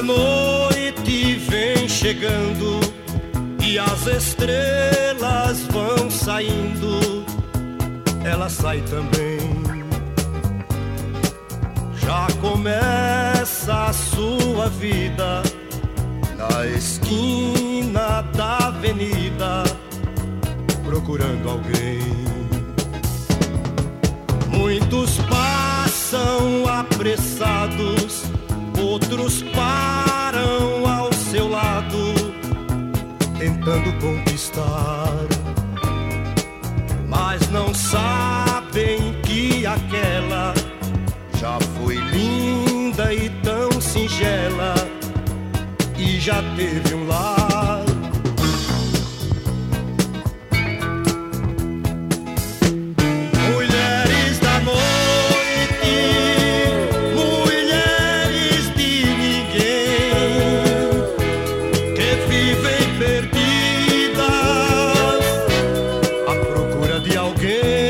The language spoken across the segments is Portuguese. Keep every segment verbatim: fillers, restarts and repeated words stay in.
da noite vem chegando e as estrelas vão saindo, ela sai também. Já começa a sua vida na esquina da avenida, procurando alguém. Muitos passam apressados, outros param ao seu lado, tentando conquistar, mas não sabem que aquela já foi linda e tão singela e já teve um lar. Mulheres da noite, mulheres de ninguém, que vivem perdidas à procura de alguém.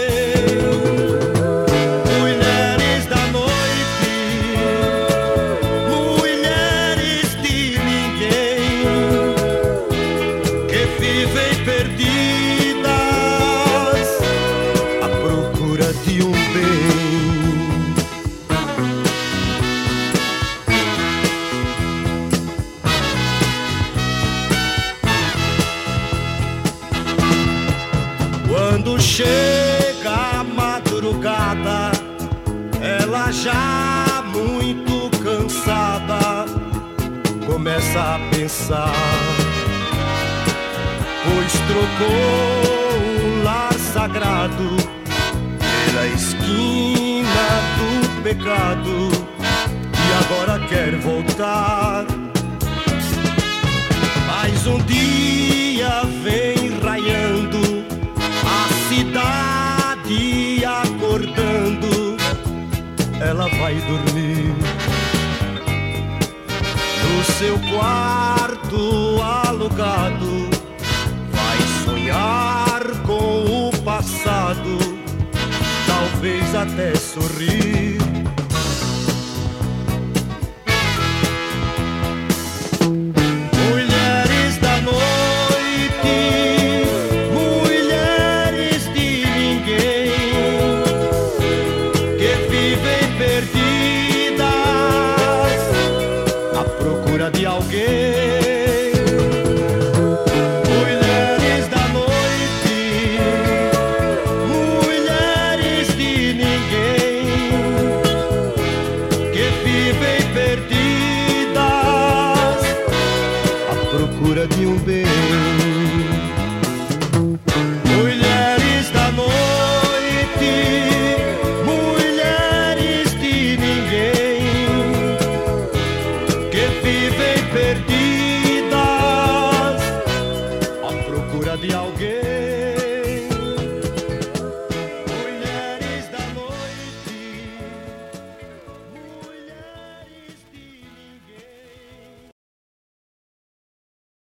Quando chega a madrugada, ela já muito cansada começa a pensar, pois trocou um lar sagrado pela esquina do pecado e agora quer voltar. Mas um dia vem raiando, cidade acordando, ela vai dormir no seu quarto alugado